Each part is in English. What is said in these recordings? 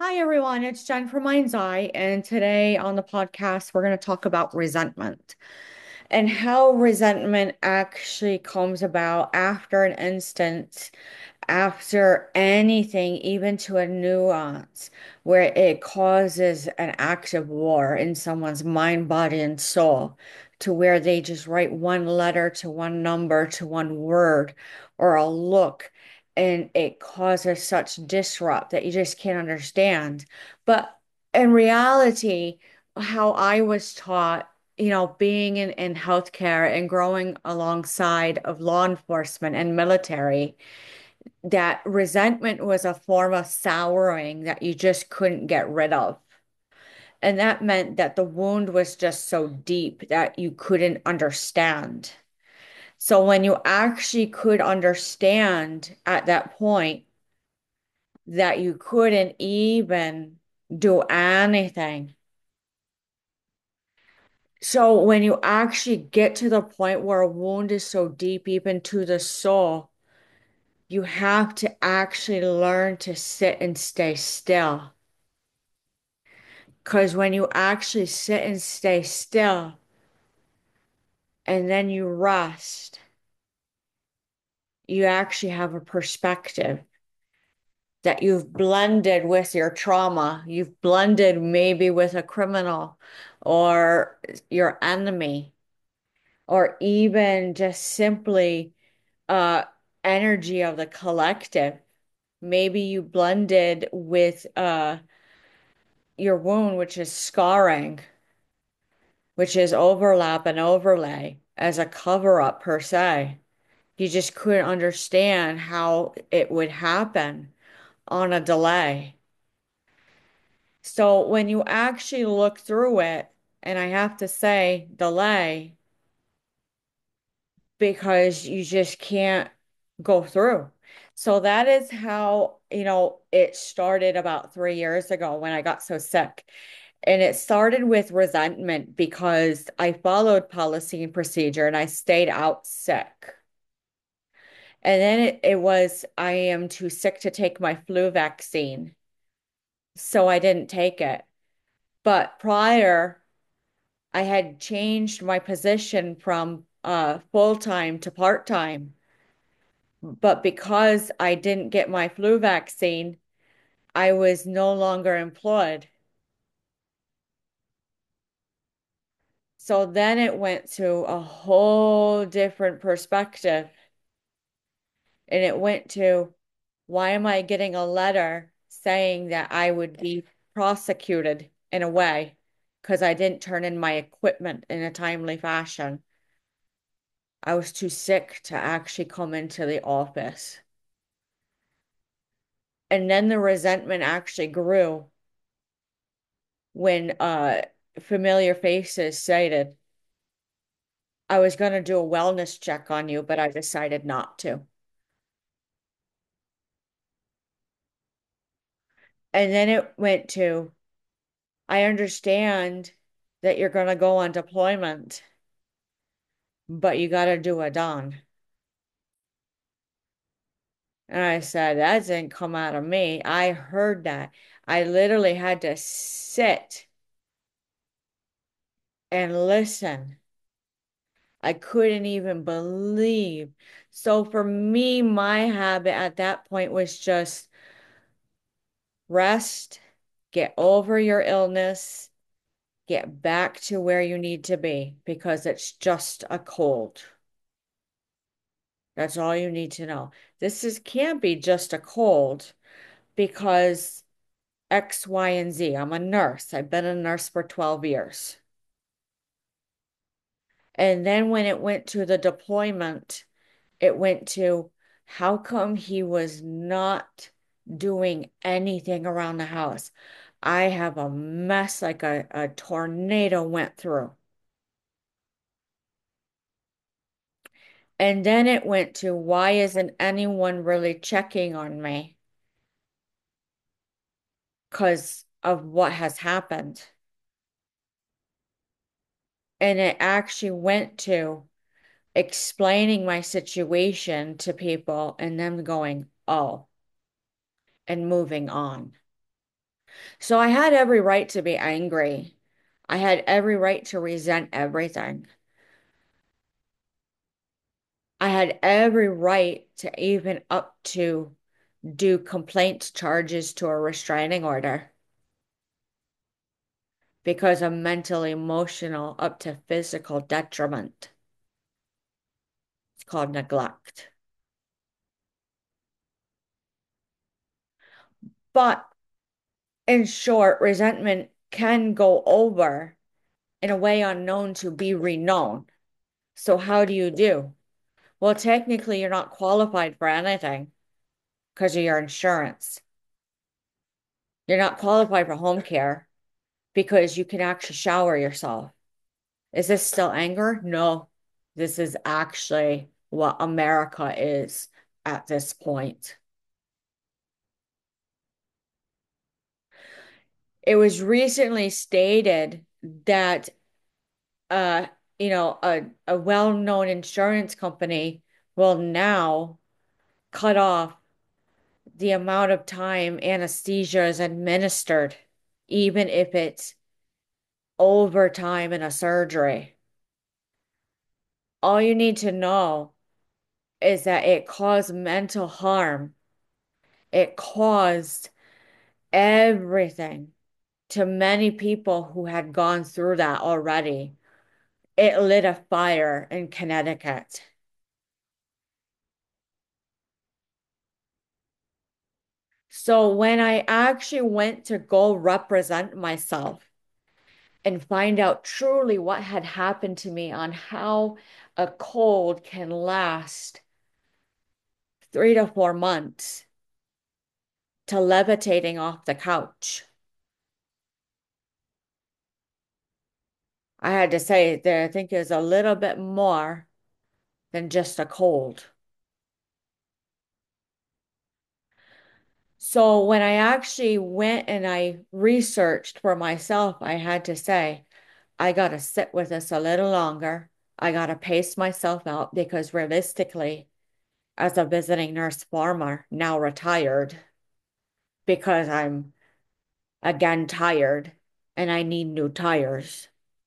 Hi, everyone. It's Jen from Mind's Eye. And today on the podcast, we're going to talk about resentment and how resentment actually comes about after an instance, after anything, even to a nuance, where it causes an act of war in someone's mind, body, and soul, to where they just write one letter to one number to one word or a look, and it causes such disrupt that you just can't understand. But in reality, how I was taught, being in healthcare and growing alongside of law enforcement and military, that resentment was a form of souring that you just couldn't get rid of. And that meant that the wound was just so deep that you couldn't understand. So when you actually could understand at that point that you couldn't even do anything. So when you actually get to the point where a wound is so deep, even to the soul, you have to actually learn to sit and stay still. Because when you actually sit and stay still and then you rest, you actually have a perspective that you've blended with your trauma. You've blended maybe with a criminal or your enemy, or even just simply uh energy of the collective. Maybe you blended with your wound, which is scarring, which is overlap and overlay as a cover up per se. You just couldn't understand how it would happen on a delay. So when you actually look through it, and I have to say delay because you just can't go through. So that is how, it started about 3 years ago when I got so sick. And it started with resentment because I followed policy and procedure and I stayed out sick. And then it was, I am too sick to take my flu vaccine. So I didn't take it. But prior, I had changed my position from full-time to part-time. But because I didn't get my flu vaccine, I was no longer employed. So then it went to a whole different perspective. And it went to, why am I getting a letter saying that I would be prosecuted in a way because I didn't turn in my equipment in a timely fashion? I was too sick to actually come into the office. And then the resentment actually grew when familiar faces cited, I was going to do a wellness check on you, but I decided not to. And then it went to, I understand that you're going to go on deployment, but you got to do a don. And I said, that didn't come out of me. I heard that. I literally had to sit and listen. I couldn't even believe. So for me, my habit at that point was just rest, get over your illness, get back to where you need to be because it's just a cold. That's all you need to know. Can't be just a cold because X, Y, and Z. I'm a nurse. I've been a nurse for 12 years. And then when it went to the deployment, it went to how come he was not doing anything around the house? I have a mess like a tornado went through. And then it went to why isn't anyone really checking on me because of what has happened? And it actually went to explaining my situation to people and them going, oh, and moving on. So I had every right to be angry. I had every right to resent everything. I had every right to even up to do complaint charges to a restraining order because of mental, emotional, up to physical detriment. It's called neglect. But in short, resentment can go over in a way unknown to be renowned. So how do you do? Well, technically, you're not qualified for anything because of your insurance. You're not qualified for home care because you can actually shower yourself. Is this still anger? No, this is actually what America is at this point. It was recently stated that uh, a well-known insurance company will now cut off the amount of time anesthesia is administered, even if it's overtime in a surgery. All you need to know is that it caused mental harm. It caused everything to many people who had gone through that already. It lit a fire in Connecticut. So when I actually went to go represent myself and find out truly what had happened to me on how a cold can last 3 to 4 months to levitating off the couch, I had to say that I think is a little bit more than just a cold. So when I actually went and I researched for myself, I had to say, I got to sit with this a little longer. I got to pace myself out because realistically, as a visiting nurse farmer, now retired, because I'm again tired and I need new tires,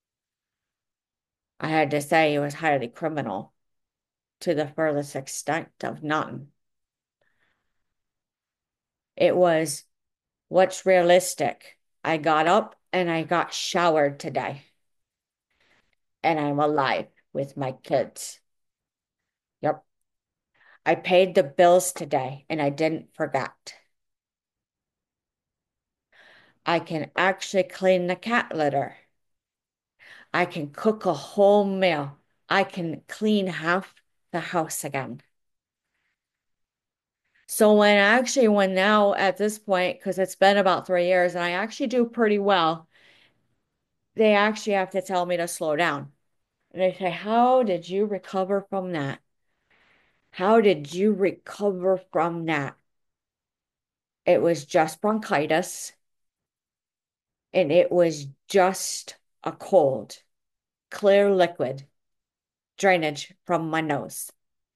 I had to say it was highly criminal to the furthest extent of none. It was what's realistic. I got up and I got showered today, and I'm alive with my kids. Yep. I paid the bills today and I didn't forget. I can actually clean the cat litter. I can cook a whole meal. I can clean half the house again. So when now at this point, because it's been about 3 years and I actually do pretty well, they actually have to tell me to slow down. And they say, how did you recover from that? How did you recover from that? It was just bronchitis and it was just a cold, clear liquid drainage from my nose.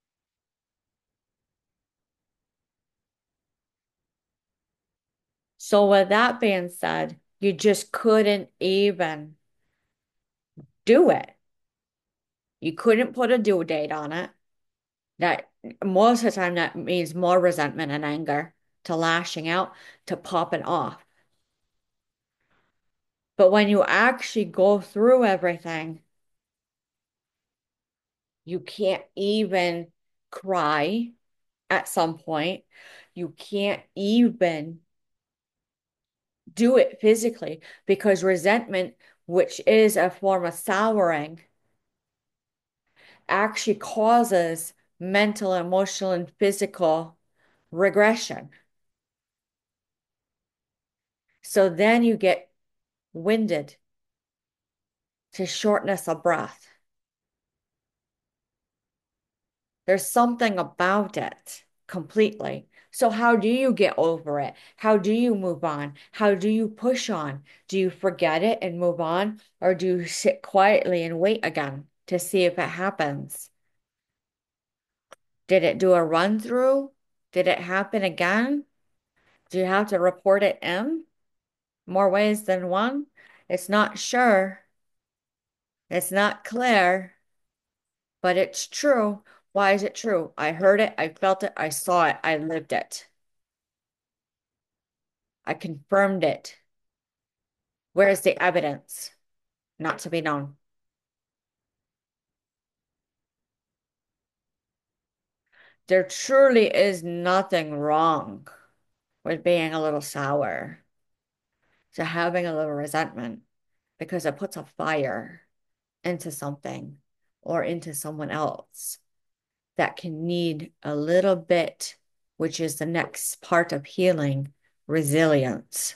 So, with that being said, you just couldn't even do it. You couldn't put a due date on it. That most of the time that means more resentment and anger to lashing out to popping off. But when you actually go through everything, you can't even cry at some point. You can't even do it physically because resentment, which is a form of souring, actually causes mental, emotional, and physical regression. So then you get winded to shortness of breath. There's something about it completely. So, how do you get over it? How do you move on? How do you push on? Do you forget it and move on? Or do you sit quietly and wait again to see if it happens? Did it do a run through? Did it happen again? Do you have to report it in? More ways than one. It's not sure. It's not clear, but it's true. Why is it true? I heard it, I felt it, I saw it, I lived it. I confirmed it. Where is the evidence? Not to be known. There truly is nothing wrong with being a little sour, to having a little resentment, because it puts a fire into something or into someone else that can need a little bit, which is the next part of healing, resilience.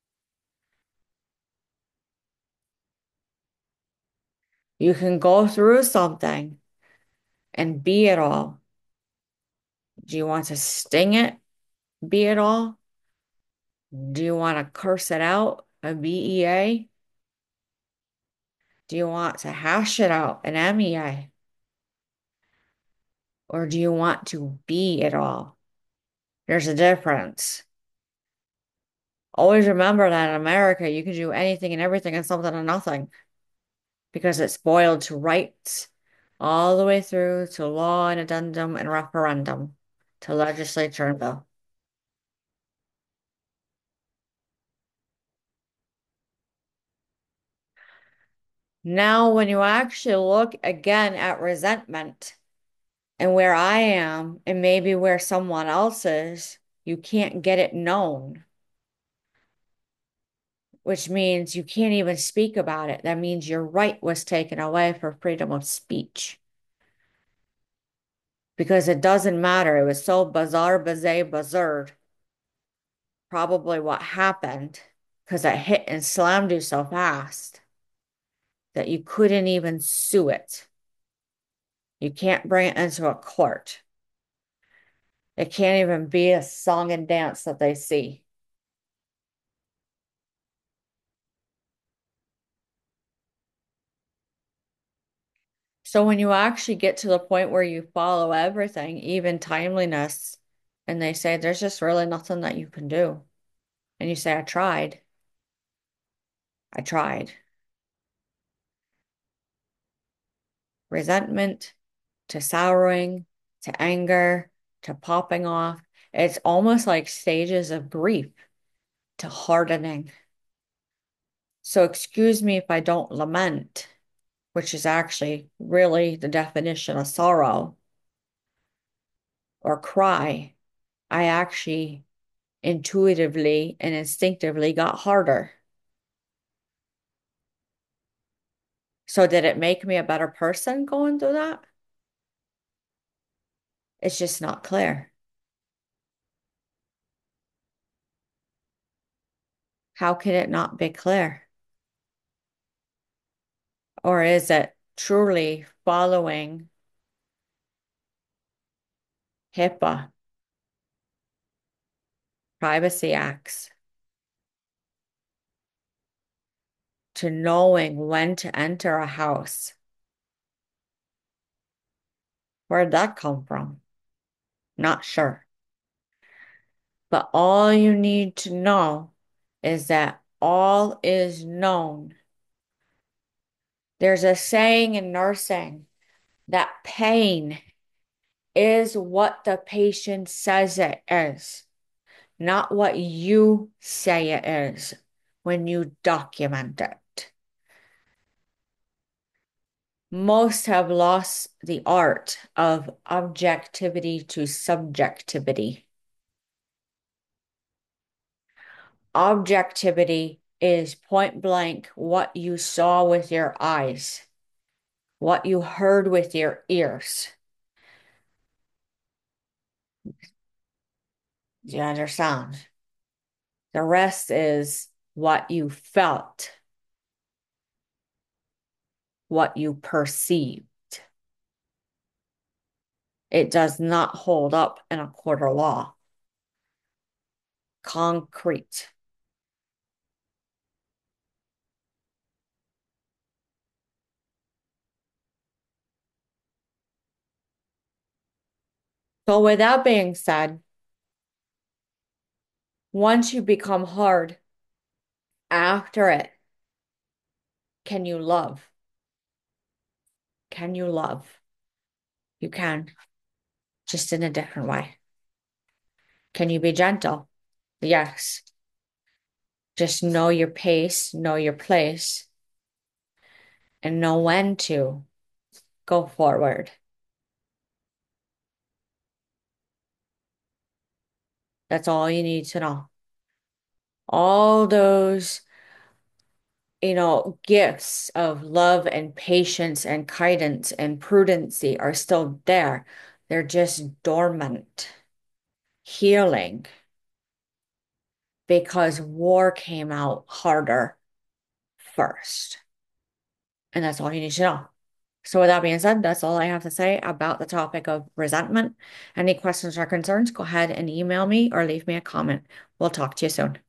You can go through something and be it all. Do you want to sting it, be it all? Do you want to curse it out, a BEA? Do you want to hash it out, an MEA? Or do you want to be it all? There's a difference. Always remember that in America, you can do anything and everything and something and nothing because it's boiled to rights all the way through to law and addendum and referendum to legislature and bill. Now, when you actually look again at resentment and where I am and maybe where someone else is, you can't get it known, which means you can't even speak about it. That means your right was taken away for freedom of speech because it doesn't matter. It was so bizarre, bizarre, probably what happened because it hit and slammed you so fast that you couldn't even sue it. You can't bring it into a court. It can't even be a song and dance that they see. So when you actually get to the point where you follow everything, even timeliness, and they say there's just really nothing that you can do. And you say, I tried. I tried. Resentment to souring to anger to popping off. It's almost like stages of grief to hardening. So excuse me if I don't lament, which is actually really the definition of sorrow or cry. I actually intuitively and instinctively got harder. So did it make me a better person going through that? It's just not clear. How can it not be clear? Or is it truly following HIPAA, privacy acts, to knowing when to enter a house? Where'd that come from? Not sure. But all you need to know is that all is known. There's a saying in nursing that pain is what the patient says it is, not what you say it is when you document it. Most have lost the art of objectivity to subjectivity. Objectivity is point blank what you saw with your eyes, what you heard with your ears. Do you understand? The rest is what you felt, what you perceived. It does not hold up in a court of law. Concrete. So, with that being said, once you become hard After it, can you love? Can you love? You can, just in a different way. Can you be gentle? Yes. Just know your pace, know your place, and know when to go forward. That's all you need to know. All those, gifts of love and patience and guidance and prudency are still there. They're just dormant, healing because war came out harder first. And that's all you need to know. So, with that being said, that's all I have to say about the topic of resentment. Any questions or concerns, go ahead and email me or leave me a comment. We'll talk to you soon.